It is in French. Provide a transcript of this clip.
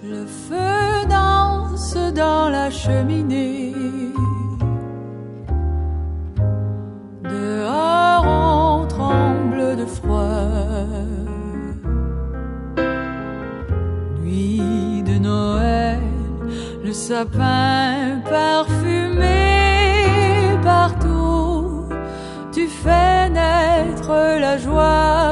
Le feu danse dans la cheminée. Dehors on tremble de froid. Nuit de Noël, le sapin parfumé partout. Tu fais naître la joie.